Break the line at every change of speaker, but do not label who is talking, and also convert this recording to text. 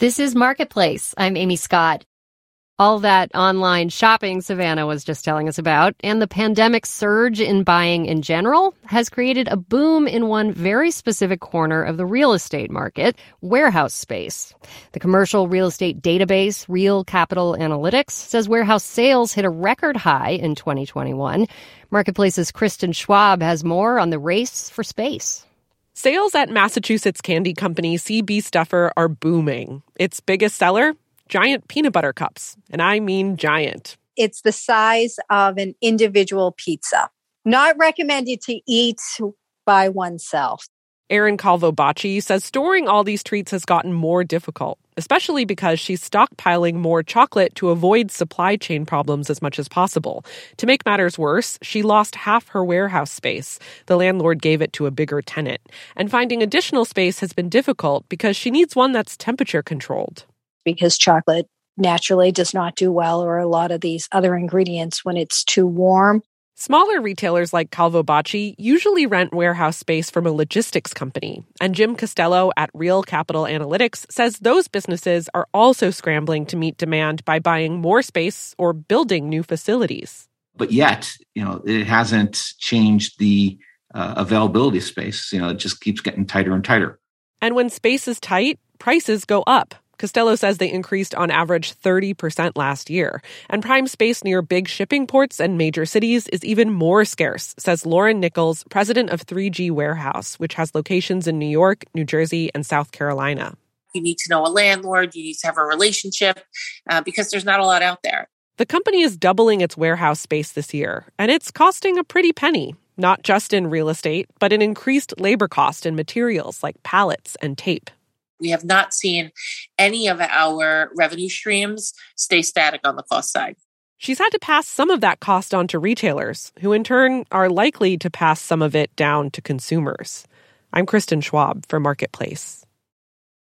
This is Marketplace. I'm Amy Scott. All that online shopping Savannah was just telling us about, and the pandemic surge in buying in general, has created a boom in one very specific corner of the real estate market, warehouse space. The commercial real estate database, Real Capital Analytics, says warehouse sales hit a record high in 2021. Marketplace's Kristen Schwab has more on the race for space.
Sales at Massachusetts candy company CB Stuffer are booming. Its biggest seller? Giant peanut butter cups. And I mean giant.
It's the size of an individual pizza. Not recommended to eat by oneself.
Erin Calvo-Bacci says storing all these treats has gotten more difficult, especially because she's stockpiling more chocolate to avoid supply chain problems as much as possible. To make matters worse, she lost half her warehouse space. The landlord gave it to a bigger tenant. And finding additional space has been difficult because she needs one that's temperature controlled.
Because chocolate naturally does not do well, or a lot of these other ingredients, when it's too warm.
Smaller retailers like Calvo-Bacci usually rent warehouse space from a logistics company. And Jim Costello at Real Capital Analytics says those businesses are also scrambling to meet demand by buying more space or building new facilities.
But yet, it hasn't changed the availability of space. It just keeps getting tighter and tighter.
And when space is tight, prices go up. Costello says they increased on average 30% last year. And prime space near big shipping ports and major cities is even more scarce, says Lauren Nichols, president of 3G Warehouse, which has locations in New York, New Jersey, and South Carolina.
You need to know a landlord. You need to have a relationship because there's not a lot out there.
The company is doubling its warehouse space this year, and it's costing a pretty penny, not just in real estate, but in increased labor cost and materials like pallets and tape.
We have not seen any of our revenue streams stay static on the cost side.
She's had to pass some of that cost on to retailers, who in turn are likely to pass some of it down to consumers. I'm Kristen Schwab for Marketplace.